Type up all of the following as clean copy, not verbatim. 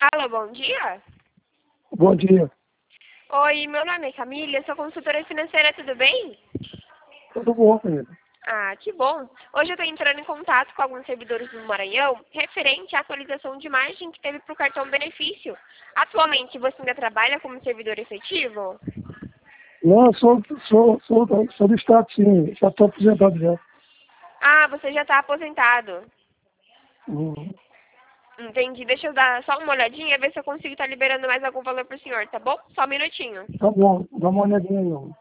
Alô, bom dia. Bom dia. Oi, meu nome é Camila, eu sou consultora financeira, tudo bem? Tudo bom, querido? Ah, que bom. Hoje eu estou entrando em contato com alguns servidores do Maranhão referente à atualização de margem que teve para o cartão benefício. Atualmente, você ainda trabalha como servidor efetivo? Não, sou do Estado, sim. Já estou aposentado já. Ah, você já está aposentado. Hum, Entendi. Deixa eu dar só uma olhadinha, ver se eu consigo estar liberando mais algum valor para o senhor, tá bom? Só um minutinho. Tá bom, dá uma olhadinha aí, ó.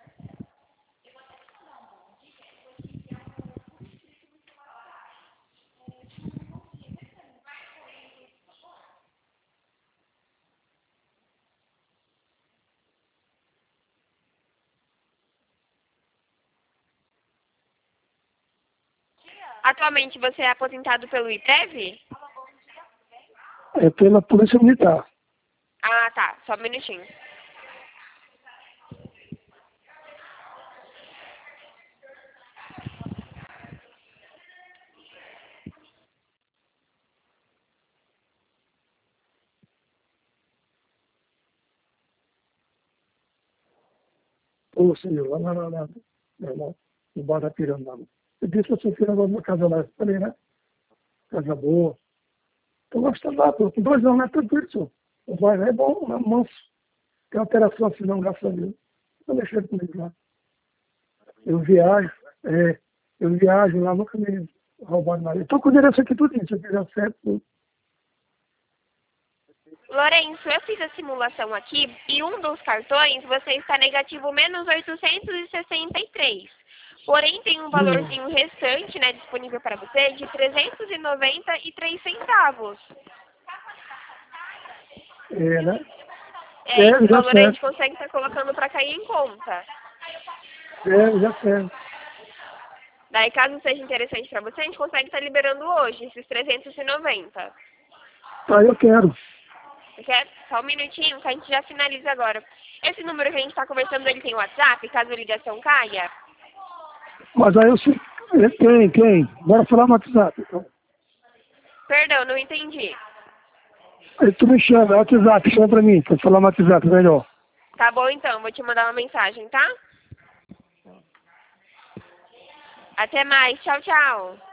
Atualmente, você é aposentado pelo IPREV? É pela Polícia Militar. Ah, tá. Só um minutinho. Ô, senhor, lá, no bar da Piranga. Eu disse que você fez agora uma casa lá. Eu falei, né? Casa boa. Estou gostando lá, pô. Com 2 anos, não é tranquilo, senhor. O bairro é bom, é manso. Tem alteração assim, não, graças a Deus. Não mexendo comigo lá. Eu viajo, eu viajo lá, nunca me roubaram nada. Eu estou com o endereço aqui tudo, se eu quiser certo. Lourenço, eu fiz a simulação aqui e um dos cartões você está negativo menos 863. Porém, tem um valorzinho restante, né, disponível para você de 393 centavos. É, né? Esse Já valor a gente certo. consegue estar colocando para cair em conta. Já certo. Daí, caso seja interessante para você, a gente consegue estar liberando hoje esses 390. Tá, eu quero. Você quer? Só um minutinho que a gente já finaliza agora. Esse número que a gente está conversando, ele tem WhatsApp, caso a ligação caia? Mas aí eu sei. Quem? Bora falar no WhatsApp. Então. Perdão, não entendi. Aí tu me chama, WhatsApp, chama pra mim, pra falar no WhatsApp, melhor. Tá bom então, vou te mandar uma mensagem, tá? Até mais, tchau, tchau.